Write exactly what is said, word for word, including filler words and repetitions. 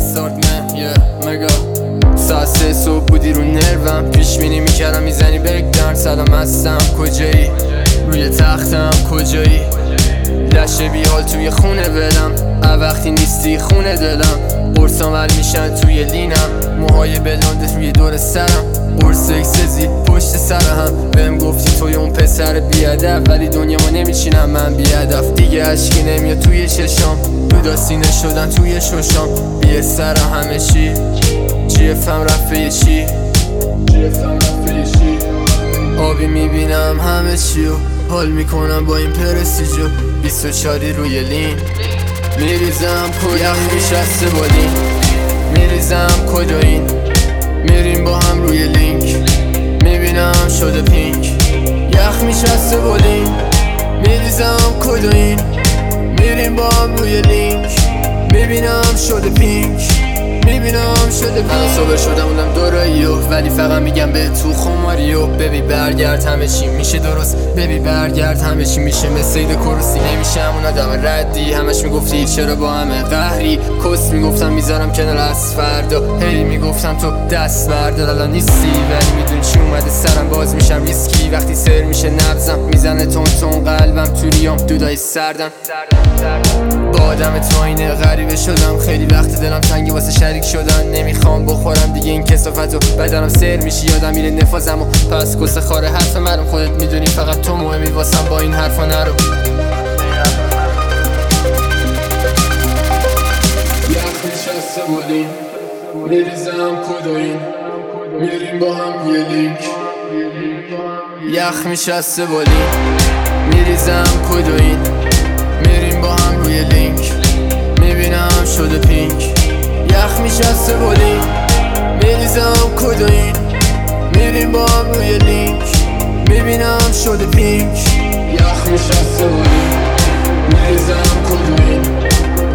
استارت من یه مگا ساعت سه صبح بودی رو نروم پیش بینی میکردم میزنی برک دارن سلام هستم کجایی روی تختم کجایی لشه بیحال توی خونه ولم وقتی نیستی خونه دلم قرصان ور میشن توی لینم موهای بلانده روی دور سرم قرص اکسزی پشت سرهم بهم گفتی توی اون پسر بیادب ولی دنیا ما نمیچینم من بیادف دیگه عشقی نمیاد توی چشام دو سینه شدن توی ششام بیه سر همه چی جیفم رفته چی جیفم رفته چی آبی میبینم همه چی و حال میکنم با این پرستیجو بیست و چاری روی لین میریزم کدوین میشسته بالین میریزم کدوین میریم با هم روی لینک میبینم شده پینک یخ میشسته بالین میریزم کدوین میریم با هم روی لینک میبینم شده پینک میبینم شده پینک من صبح شدم بودم دوراییو ولی فقط میگم به تو خماریو ببی برگرد همه چی میشه درست ببی برگرد همه چی میشه مثل ایده کروسی نمیشه همون آدم ردی همش میگفتی چرا با همه قهری کس میگفتم میذارم کنار از فردا هی میگفتم تو دست برده الان نیستی ولی میدون چی اومده سرم باز میشم ریسکی وقتی سر میشه نبزم میزنه تون تون قلبم تو ریام دودای سردم با آدم تو اینه غریبه شدم خیلی وقت دلم تنگی واسه شریک شدن نمیخوام بخورم دیگه این کسافتو بدنم سر میشی یادم میره نفازم و پس گسه خاره حرف مرم خودت میدونی فقط تو مهمی واسم با این حرفا نرو یخ نشسته بودیم میریزم کدوین میریم با هم یه لینک یخ نشسته بودیم میریزم کدوین میریم با هم روی لینک میبینم شده پینک یخ میشسته بالین میریزم کدوین میریم با هم روی لینک میبینم شده پینک یخ میشسته بالین میریزم کدوین